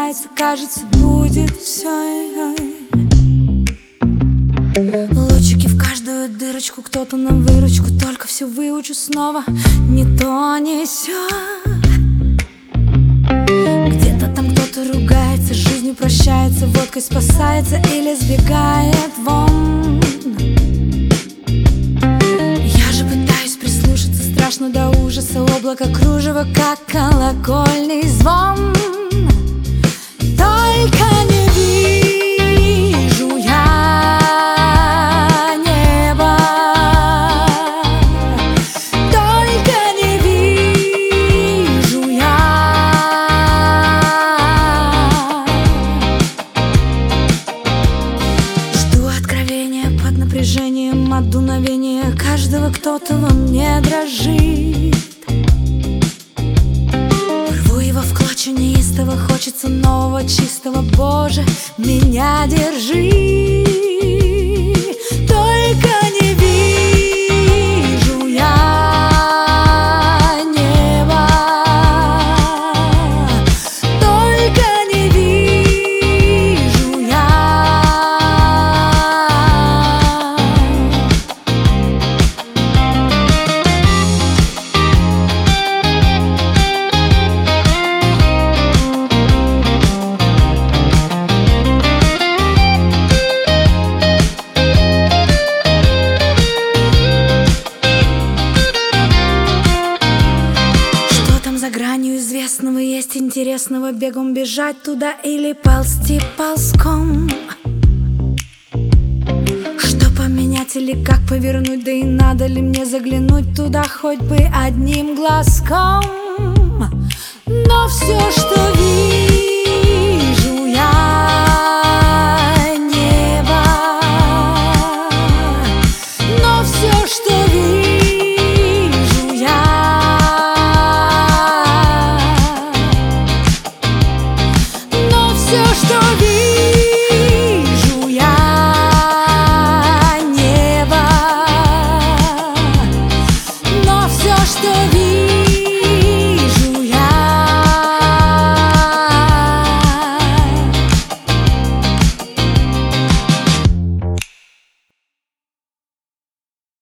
начинается, кажется, будет все. Лучики в каждую дырочку, кто-то на выручку, только все выучу снова, не то, не сё. Где-то там кто-то ругается, жизнью прощается, водкой спасается или сбегает вон. Я же пытаюсь прислушаться, страшно до ужаса, облако кружева, как колокольный звон. Только не вижу я неба, только не вижу я. Жду откровения под напряжением от дуновения каждого, кто-то во мне дрожит. Рву его в клочья неистово, хочется нового, чистого. Боже, меня держи. Только не вижу я неба, только не вижу я. За гранью известного есть интересного, бегом бежать туда или ползти ползком. Что поменять или как повернуть, да и надо ли мне заглянуть туда хоть бы одним глазком. Но все, что вижу,